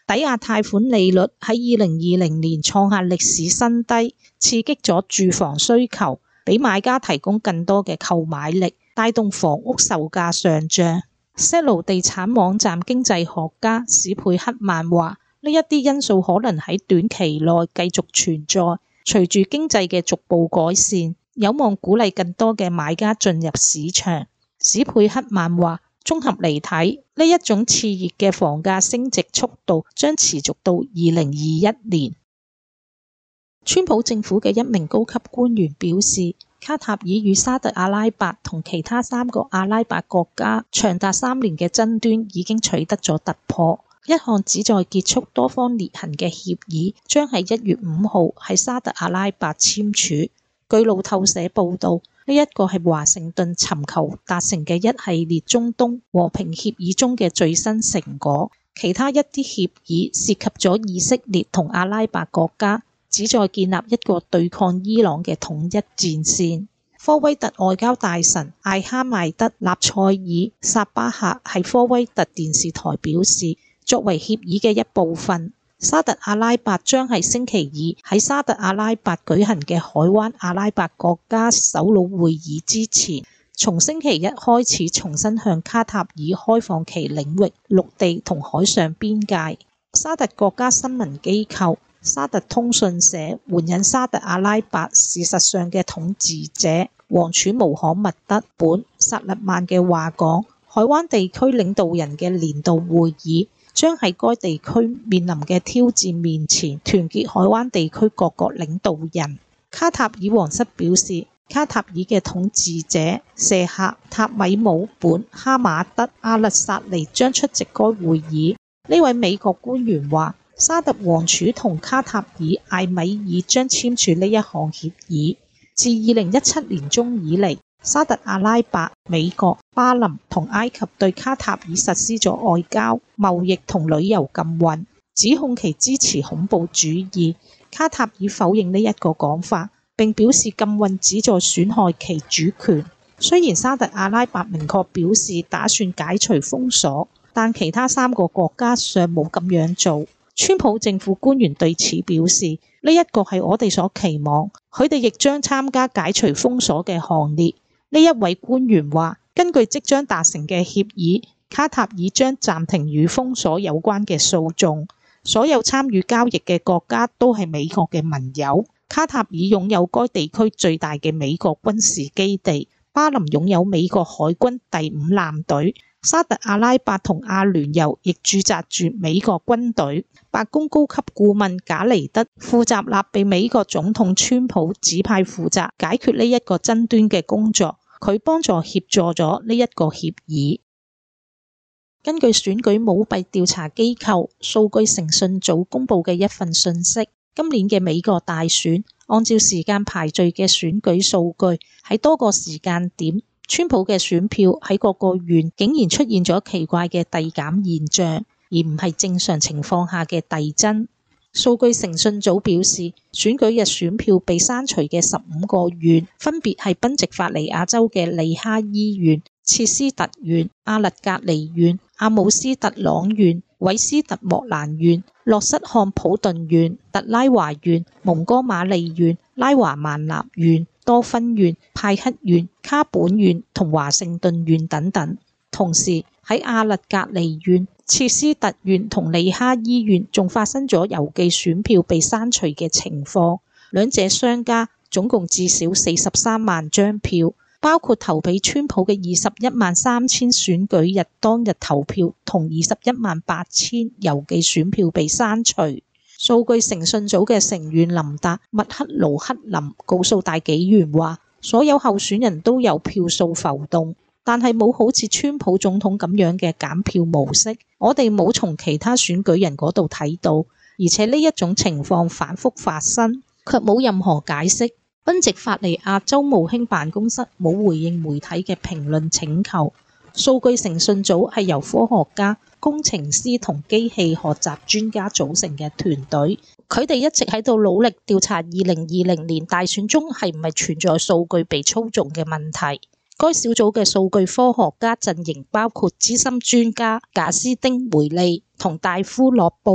抵押貸款利率喺二零二零年創下歷史新低，刺激咗住房需求，俾買家提供更多嘅購買力，帶動房屋售價上漲。Zillow 地產網站經濟學家史佩克曼話：呢一啲因素可能喺短期內繼續存在，隨住經濟嘅逐步改善，有望鼓勵更多嘅買家進入市場。史佩克曼話：綜合嚟睇，呢一種熾熱嘅房價升值速度將持續到二零二一年。川普政府嘅一名高級官員表示，卡塔爾與沙特阿拉伯同其他三個阿拉伯國家長達三年嘅爭端已經取得咗突破。一項旨在結束多方裂痕嘅協議將喺一月五號喺沙特阿拉伯簽署。據路透社報道，呢一個係華盛頓尋求達成嘅一系列中東和平協議中嘅最新成果。其他一啲協議涉及咗以色列同阿拉伯國家，旨在建立一個對抗伊朗嘅統一戰線。科威特外交大臣艾哈邁德納賽爾薩巴赫喺科威特電視台表示，作為協議嘅一部分，沙特阿拉伯將喺星期二喺沙特阿拉伯舉行嘅海灣阿拉伯國家首腦會議之前，從星期一開始重新向卡塔爾開放其領域、陸地同海上邊界。沙特國家新聞機構沙特通訊社援引沙特阿拉伯事實上嘅統治者王儲穆罕默德本薩勒曼嘅話講，海灣地區領導人嘅年度會議將喺該地區面臨嘅挑戰面前團結海灣地區各國領導人。卡塔爾皇室表示，卡塔爾嘅統治者謝赫塔米姆本哈馬德阿勒薩尼將出席該會議。呢位美國官員話，沙特王儲同卡塔爾艾米爾將簽署呢一項協議。自二零一七年中以嚟，沙特阿拉伯、美國、巴林同埃及對卡塔爾實施咗外交、貿易同旅遊禁運，指控其支持恐怖主義。卡塔爾否認呢一個講法，並表示禁運旨在損害其主權。雖然沙特阿拉伯明確表示打算解除封鎖，但其他三個國家尚冇咁樣做。川普政府官員對此表示，呢一個係我哋所期望，佢哋亦將參加解除封鎖嘅行列。呢一位官員話，根據即將達成嘅協議，卡塔爾將暫停與封鎖有關嘅訴訟。所有參與交易嘅國家都係美國嘅盟友。卡塔爾擁有該地區最大嘅美國軍事基地，巴林擁有美國海軍第五艦隊，沙特阿拉伯同阿聯酋亦駐紮住美國軍隊。白宮高級顧問賈尼德庫扎納被美國總統川普指派負責解決呢一個爭端嘅工作，佢幫助協助咗呢一個協議。根據選舉舞弊調查機構數據誠信組公佈嘅一份訊息，今年嘅美國大選按照時間排序嘅選舉數據，喺多個時間點，川普嘅選票喺各個縣竟然出現咗奇怪嘅遞減現象，而唔係正常情況下嘅遞增。數據誠信組表示，選舉日選票被刪除嘅十五個縣分別係賓夕法尼亞州嘅利哈伊縣、切斯特縣、阿勒格尼縣、阿姆斯特朗縣、韋斯特莫蘭縣、洛瑟漢普頓縣、特拉華縣、蒙哥馬利縣、拉華曼納縣、多芬縣、派克縣、卡本縣同華盛頓縣等等。同時喺阿勒格尼縣、切斯特縣同利哈伊縣仲發生咗郵寄選票被刪除嘅情況，兩者相加總共至少四十三萬張票，包括投俾川普嘅二十一萬三千選舉日當日投票同二十一萬八千郵寄選票被刪除。數據誠信組嘅成員林達麥克盧克林告訴大紀元話，所有候選人都有票數浮動，但係冇好似川普總統咁樣嘅減票模式，我哋冇從其他選舉人嗰度睇到，而且呢一種情況反覆發生，卻冇任何解釋。賓夕法尼亞州務卿辦公室冇回應媒體嘅評論請求。數據誠信組係由科學家、工程師同機器學習專家組成嘅團隊，佢哋一直喺度努力調查二零二零年大選中係唔係存在數據被操縱嘅問題。該小組嘅數據科學家陣營包括資深專家賈斯丁梅利同戴夫洛布，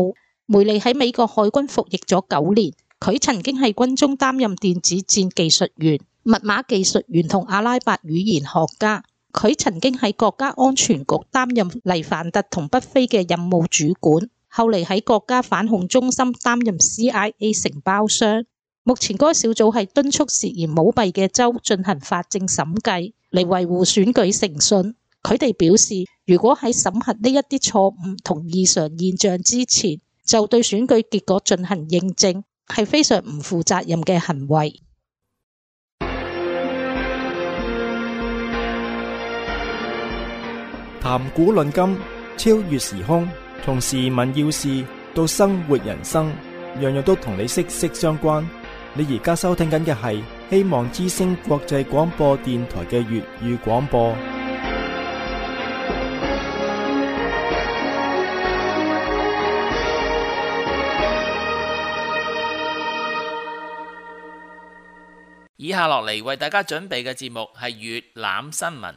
梅利喺美國海軍服役咗九年，佢曾經喺軍中擔任電子戰技術員、密碼技術員同阿拉伯語言學家。佢曾經喺國家安全局擔任黎凡特同北非嘅任務主管，後嚟喺國家反恐中心擔任 C I A 承包商。目前該小組係敦促涉嫌舞弊嘅州進行法政審計，嚟維護選舉誠信。佢哋表示，如果喺審核呢一啲錯誤同異常現象之前，就對選舉結果進行認證，係非常唔負責任嘅行為。 談古論今，超越時空，從時聞要事到生活人生，樣樣都同你息息相關。你而家收聽緊嘅係希望之聲國際廣播電台嘅粵語廣播。 以下落嚟為大家準備嘅節目係粵覽新聞。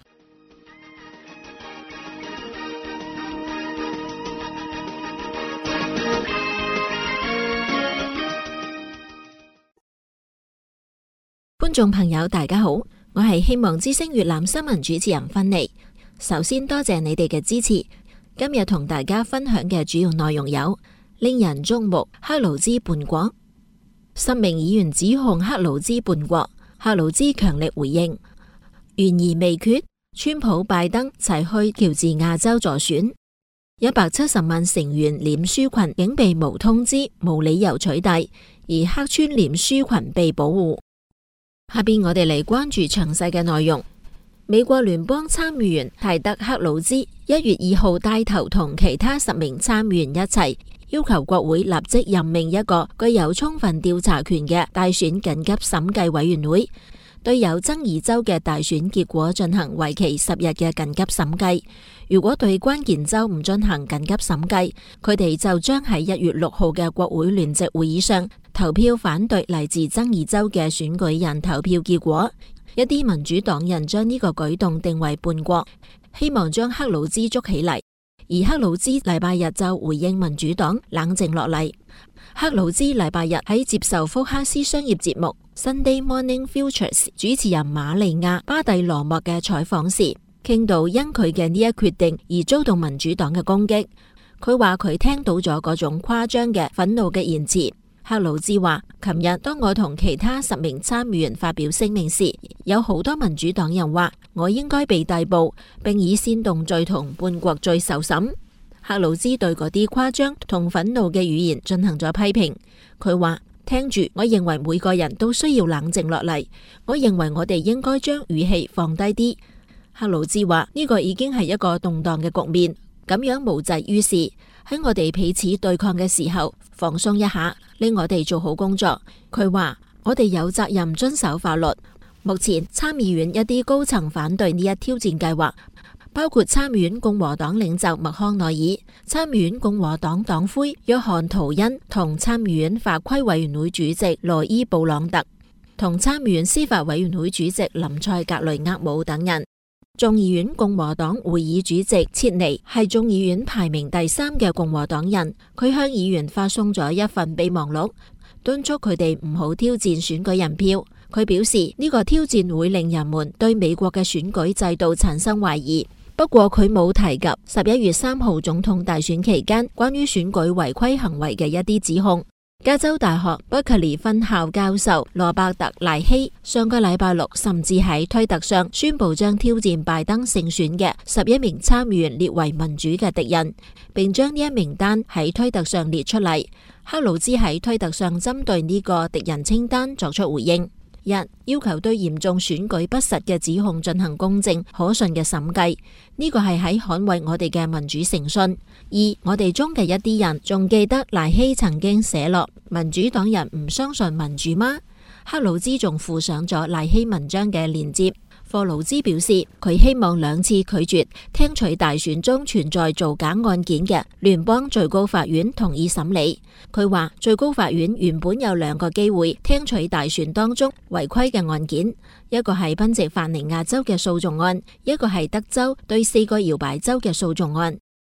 觀眾朋友大家好，我係希望之聲粵覽新聞主持人芬妮。首先多謝你哋嘅支持。今日同大家分享嘅主要內容有：令人矚目克魯茲叛國，十名議員指控克魯茲叛國，克魯茲強力回應；懸而未決，川普拜登齊去喬治亞州助選；一百七十萬成員臉書群竟被無通知、無理由取締，而黑川臉書群被保護。下邊我哋嚟關注詳細嘅內容。美國聯邦參議員泰德克魯茲一月二號帶頭同其他十名參議員一齊，要求國會立即任命一個具有充分調查權嘅大選緊急審計委員會，對有爭議州嘅大選結果進行為期十日嘅緊急審計。如果對關鍵州唔進行緊急審計，佢哋就將喺一月六號嘅國會聯席會議上投票反對嚟自爭議州嘅選舉人投票結果。一啲民主黨人將呢個舉動定為叛國，希望將克魯茲捉起嚟。而克魯茲禮拜日就回應民主黨冷靜落嚟。克魯茲禮拜日喺接受福克斯商業節目 Sunday Morning Futures 主持人瑪利亞巴蒂羅莫嘅採訪時，傾到因佢嘅呢一決定而遭到民主黨嘅攻擊。佢話佢聽到咗嗰種誇張嘅憤怒嘅言辭。克魯茲話：琴日當我同其他十名參議員發表聲明時，有好多民主黨人話我應該被逮捕，並以煽動罪同叛國罪受審。克魯茲對嗰啲誇張同憤怒嘅語言進行咗批評。佢話：聽住，我認為每個人都需要冷靜落嚟。我認為我哋應該將語氣放低啲。克魯茲話：呢個已經係一個動盪嘅局面，咁樣無濟於事。喺我哋彼此對抗嘅時候，放鬆一下，令我哋做好工作。佢話：我哋有責任遵守法律。目前參議院一啲高層反對呢一挑戰計劃，包括參議院共和黨領袖麥康奈爾、參議院共和黨黨魁約翰圖恩同參議院法規委員會主席羅伊布朗特，同參議院司法委員會主席林賽格雷厄姆等人。眾議院共和黨會議主席切尼係眾議院排名第三嘅共和黨人，佢向議員發送咗一份備忘錄，敦促佢哋唔好挑戰選舉人票。佢表示呢個挑戰會令人們對美國嘅選舉制度產生懷疑。不過佢冇提及十一月三號總統大選期間關於選舉違規行為嘅一啲指控。加州大學伯克利分校教授羅伯特賴希上個禮拜六甚至喺推特上宣布將挑戰拜登勝選嘅十一名參議員列為民主嘅敵人，並將呢一名單喺推特上列出嚟。克魯茲喺推特上針對呢個敵人清單作出回應：一、要求對嚴重選舉不實嘅指控進行公正可信嘅審計，呢個係喺捍衛我哋嘅民主誠信。二、我哋中嘅一啲人仲記得賴希曾經寫落民主黨人唔相信民主嗎？克魯茲仲附上咗賴希文章嘅鏈接。霍魯茲表示，佢希望兩次拒絕聽取大選中存在造假案件嘅聯邦最高法院同意審理。佢話最高法院原本有兩個機會聽取大選當中違規嘅案件，一個係賓夕法尼亞州嘅訴訟案，一個係德州對四個搖擺州嘅訴訟案。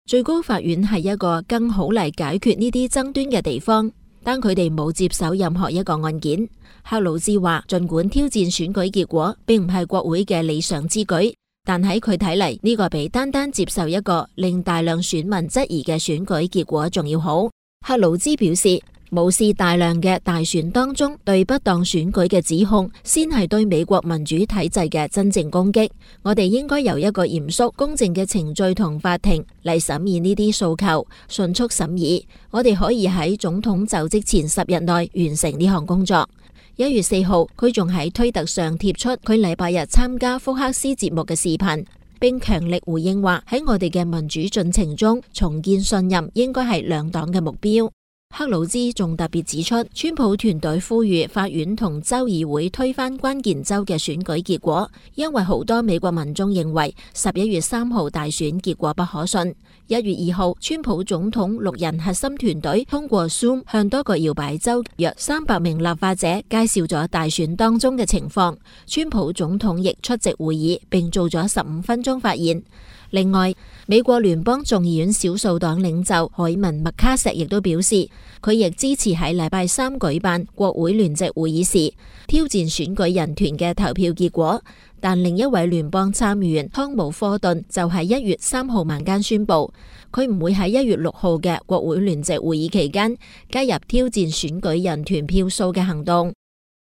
最高法院係一個更好嚟解決呢啲爭端嘅地方，但佢哋冇接手任何一個案件。克魯茲話，盡管挑戰選舉結果並唔係國會嘅理想之舉，但喺佢睇嚟，呢個比單單接受一個令大量選民質疑嘅選舉結果仲要好。克魯茲表示，無視大量嘅大選當中對不當選舉嘅指控，先係對美國民主體制嘅真正攻擊。我哋應該由一個嚴肅公正嘅程序同法庭嚟審議呢啲訴求，迅速審議。我哋可以喺總統就職前十日內完成呢項工作。一月四號，佢仲喺推特上貼出佢禮拜日參加福克斯節目嘅視頻，並強力回應話，喺我哋嘅民主進程中，重建信任應該係兩黨嘅目標。克魯茲仲特別指出，川普團隊呼籲法院同州議會推翻關鍵州嘅選舉結果，因為好多美國民眾認為十一月三號大選結果不可信。一月二號，川普總統六人核心團隊通過 Zoom 向多個搖擺州約三百名立法者介紹咗大選當中嘅情況。川普總統亦出席會議，並做咗十五分鐘發言。另外，美國聯邦眾議院少數黨領袖海文麥卡錫亦都表示，佢亦支持喺禮拜三舉辦國會聯席會議時挑戰選舉人團嘅投票結果。但另一位聯邦參議員湯姆科頓就喺一月三號晚間宣布，佢唔會喺一月六號嘅國會聯席會議期間加入挑戰選舉人團票數嘅行動。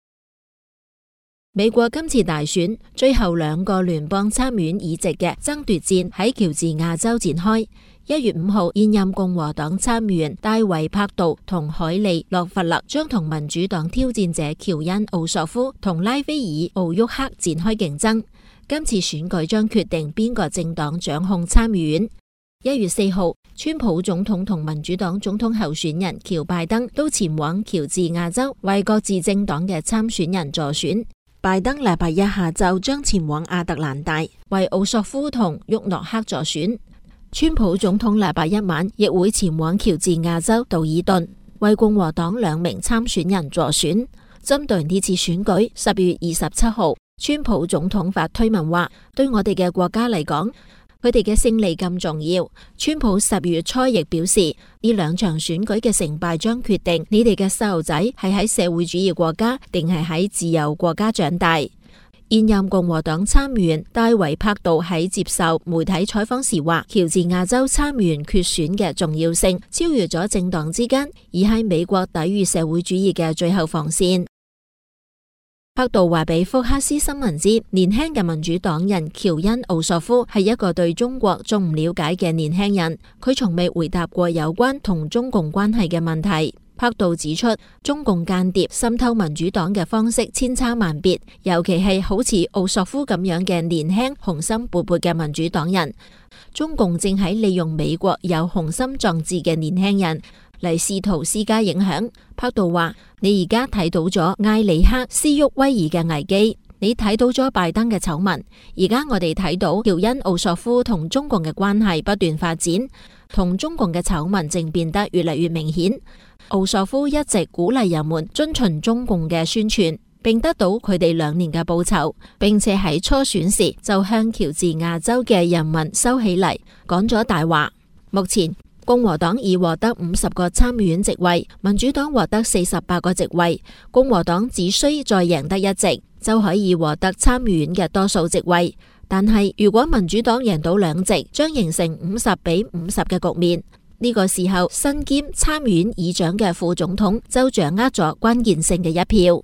美國今次大選最後兩個聯邦參議院議席嘅爭奪戰喺喬治亞州展開。一月五號，現任共和黨參議員戴維柏杜同海利洛弗勒將同民主黨挑戰者喬恩奧索夫同拉菲爾奧沃克展開競爭。今次選舉將決定邊個政黨掌控參議院。一月四號，川普總統同民主黨總統候選人喬拜登都前往喬治亞州為各自政黨嘅參選人助選。拜登禮拜一下晝將前往亞特蘭大為奧索夫同沃諾克助選。川普總統禮拜一晚亦會前往喬治亞州道爾頓為共和黨兩名參選人助選。針對呢次選舉，十月二十七號，川普總統發推文話，對我哋嘅國家嚟講，佢哋嘅勝利咁重要。川普十月初亦表示，呢兩場選舉嘅成敗將決定你哋嘅細路仔係喺社會主義國家定係喺自由國家長大。現任共和黨參議員戴維柏杜喺接受媒體採訪時話，喬治亞州參議員決選嘅重要性超越咗政黨之間，而係美國抵禦社會主義嘅最後防線。柏杜話俾福克斯新聞知，年輕嘅民主黨人喬恩奧索夫係一個對中國仲唔了解嘅年輕人，佢從未回答過有關同中共關係嘅問題。柏杜指出，中共間諜滲透民主黨嘅方式千差萬別，尤其係好似奧索夫咁樣嘅年輕雄心勃勃嘅民主黨人，中共正喺利用美國有雄心壯志嘅年輕人嚟試圖施加影響。柏杜話，你而家睇到咗艾里克斯沃威爾嘅危機，你睇到咗拜登嘅醜聞，而家我哋睇到喬恩奧索夫同中共嘅關係不斷發展，同中共嘅醜聞正變得越嚟越明顯。奧索夫一直鼓勵人們遵循中共嘅宣傳，並得到佢哋兩年嘅報酬，並且喺初選時就向喬治亞州嘅人民收起嚟，講咗大話。目前共和黨已獲得五十個參議院席位，民主黨獲得四十八個席位，共和黨只需再贏得一席就可以獲得參議院嘅多數席位。但係如果民主黨贏到兩席，將形成五十比五十嘅局面。呢個時候，身兼參議院議長嘅副總統就掌握咗關鍵性嘅一票。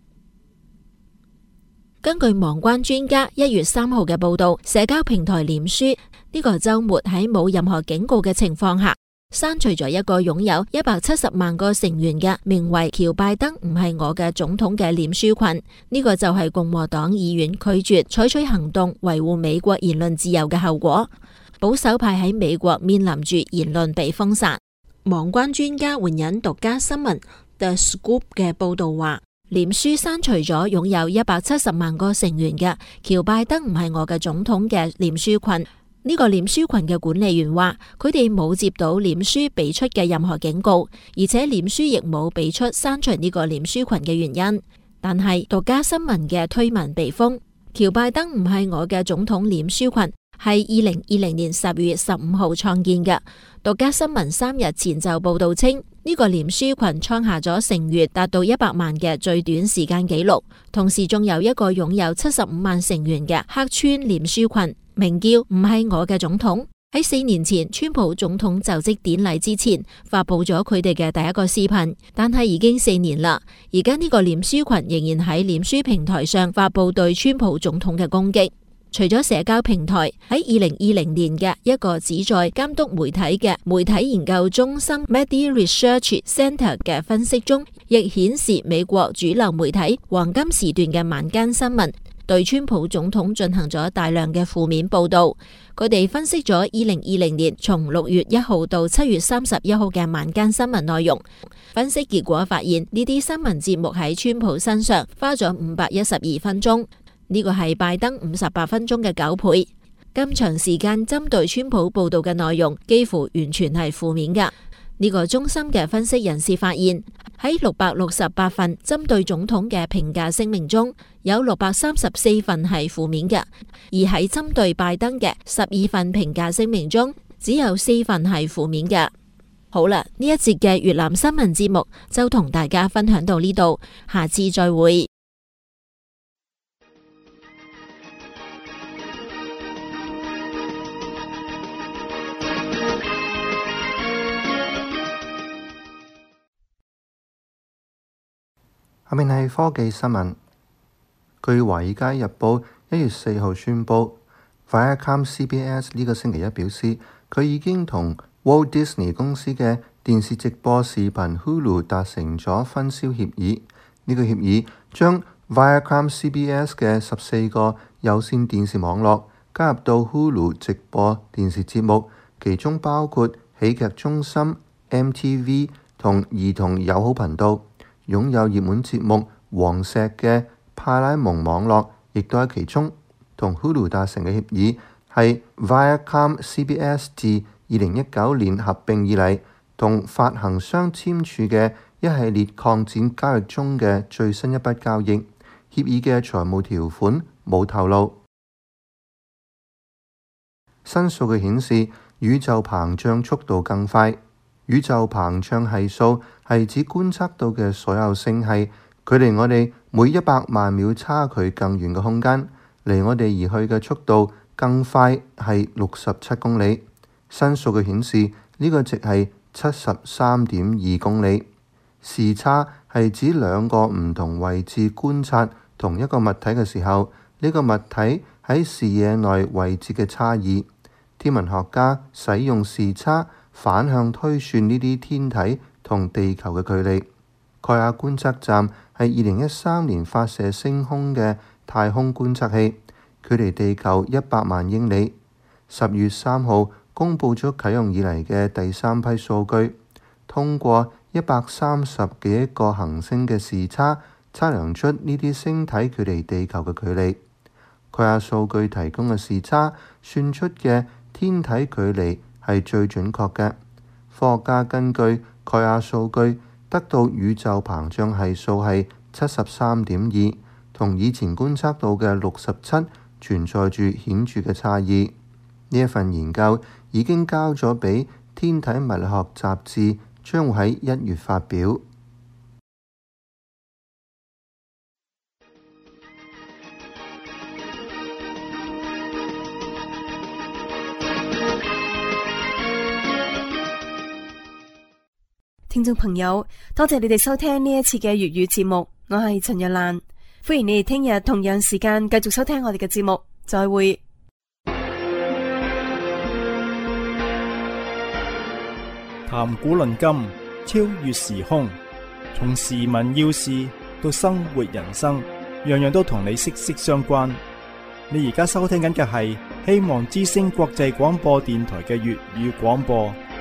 根據網關專家一月三號嘅報道，社交平台臉書呢個週末喺冇任何警告嘅情況下，刪除咗一個擁有一百七十萬個成員嘅名為喬拜登唔係我嘅總統嘅臉書群。呢個就係共和黨議員拒絕採取行動維護美國言論自由嘅後果。保守派喺美國面臨住言論被封殺。網關專家援引獨家新聞 The Scoop 嘅報道話，臉書刪除咗擁有一百七十萬個成員嘅喬拜登唔係我嘅總統嘅臉書群。呢個臉書群嘅管理員話，佢哋冇接到臉書俾出嘅任何警告，而且臉書亦冇俾出刪除呢個臉書群嘅原因。但係獨家新聞嘅推文被封，喬拜登唔係我嘅總統臉書群係二零二零年十月十五號創建嘅。獨家新聞三日前就報道稱，呢個臉書群創下咗成員達到一百萬嘅最短時間紀錄，同時仲有一個擁有七十五萬成員嘅黑川臉書群，名叫唔係我嘅總統。喺四年前川普總統就職典禮之前發佈咗佢哋嘅第一個視頻，但係已經四年啦。而家呢個臉書群仍然喺臉書平台上發佈對川普總統嘅攻擊。除咗社交平台，喺二零二零年嘅一個旨在監督媒體嘅媒體研究中心 Media Research Center 嘅分析中，亦顯示美國主流媒體黃金時段嘅晚間新聞對川普總統進行咗大量嘅負面報道。佢哋分析咗二零二零年從六月一號到七月三十一號嘅晚間新聞內容，分析結果發現呢啲新聞節目喺川普身上花咗五百一十二分鐘。呢個係拜登五十八分鐘嘅九倍。咁長時間針對川普報道嘅內容，幾乎完全係負面㗎。呢個中心嘅分析人士發現，喺六百六十八份針對總統嘅評價聲明中，有六百三十四份係負面嘅；而喺針對拜登嘅十二份評價聲明中，只有四份係負面嘅。好啦，呢一節嘅越南新聞節目就同大家分享到呢度，下次再會。 下面係科技新聞。據《華爾街日報》一月四號宣佈 ，Viacom C B S 呢個星期一表示，佢已經同 Walt Disney 公司嘅電視直播視頻 Hulu 達成咗分銷協議。呢、這個協議將 Viacom C B S 嘅十四個有線電視網絡加入到 Hulu 直播電視節目，其中包括喜劇中心、M T V 同兒童友好頻道。擁有熱門節目《黃石》嘅派拉蒙網絡亦都喺其中。同 Hulu 達成嘅協議係 Viacom C B S 自二零一九年合併以嚟同發行商簽署嘅一系列擴展交易中嘅最新一筆交易。協議嘅財務條款冇透露。新數據顯示，宇宙膨脹速度更快。宇宙膨脹係數係指觀測到嘅所有星系距離我哋每一百萬秒差距更遠嘅空間，離我哋而去嘅速度更快係六十七公里。新數據顯示呢、這個值係七十三點二公里。時差係指兩個唔同位置觀察同一個物體嘅時候，呢、這個物體喺視野內位置嘅差異。天文學家使用時差反向推算呢啲天體同地球嘅距離。蓋亞觀測站係二零一三年發射升空嘅太空觀測器，距離地球一百萬英里。十月三號公佈咗啟用以嚟嘅第三批數據，通過一百三十幾億個行星嘅時差，測量出呢啲星體距離地球嘅距離。蓋亞數據提供嘅時差算出嘅天體距離係最準確嘅。科學家根據蓋亞數據得到宇宙膨脹係數係七十三點二，同以前觀測到嘅六十七存在住顯著嘅差異。呢一份研究已經交咗俾《天體物理學雜誌》，將會喺一月發表。 聽眾朋友，多謝你哋收聽呢一次嘅粵語節目，我係陳若蘭，歡迎你哋聽日同樣時間繼續收聽我哋嘅節目，再會。 談古論今，超越時空，從時聞要事到生活人生，樣樣都同你息息相關。你而家收聽緊嘅係希望之聲國際廣播電台嘅粵語廣播。